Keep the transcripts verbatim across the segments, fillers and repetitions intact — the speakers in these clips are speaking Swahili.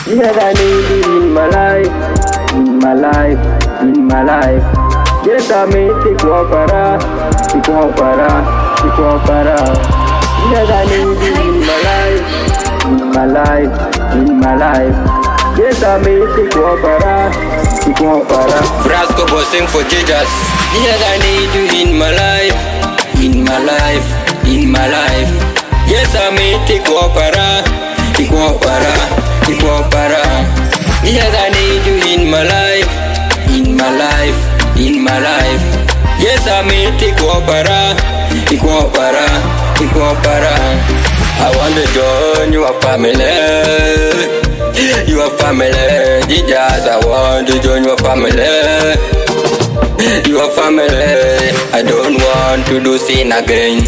Yes, I need you in my life, in my life, in my life. Yes, I may take one para, take one para, take one para. Yes, I need you in my life, in my life, in my life. Yes, I may take one para, take one para. Frasco was sing for Jesus. Yes, I need you in my life, in my life, in my life. Yes, I may take one para, take one para, take one para. Yes, I need you in my life, in my life, in my life. Yes, I may take one para, take one para, take one para. I want to join your family, your family. Jesus, I want to join your family, your family. I don't want to do sin again,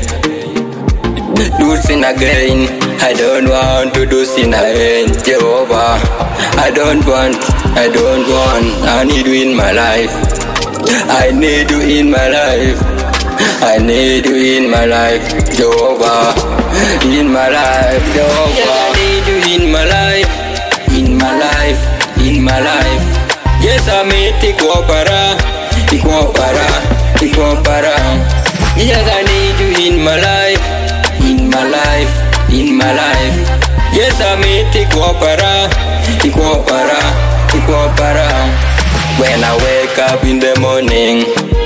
do sin again. I don't want to do sin again, Jehovah. I don't want, I don't want. I need you in my life. I need you in my life. I need you in my life, Jehovah. In my life, Jehovah. I need you in my life, in my life, in my life. Yes, I may take one para, take one para, take one para. Yes, I need you in my life, in my life, in my life. Yes, I may take one para, take one para, take one para. When I wake up in the morning,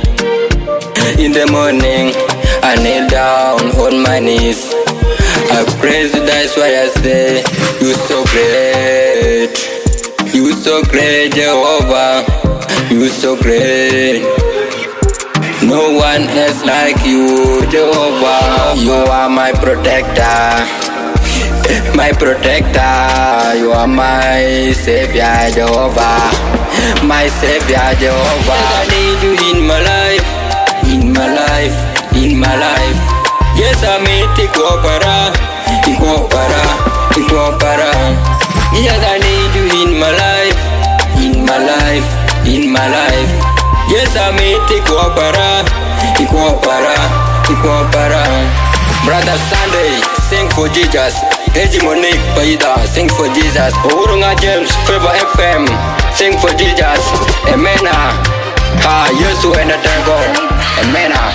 in the morning, I kneel down on my knees. I praise you, that's why I say, you so great, you so great, Jehovah, you so great. No one else like you, Jehovah. You are my protector, my protector. You are my savior, Jehovah, my savior, Jehovah. I need you in my life, in my life, in my life. Yes, I may take one para, take one para, take one para. Yes, I need you in my life, in my life, in my life. Yes, I may take one para, take one para, take one para. Brother Sunday, sing for Jesus. Hegemonic Paida, sing for Jesus. Urunga James, Favor F M, sing for Jesus. Amen. Ah, Yesu and the Tango. Amen.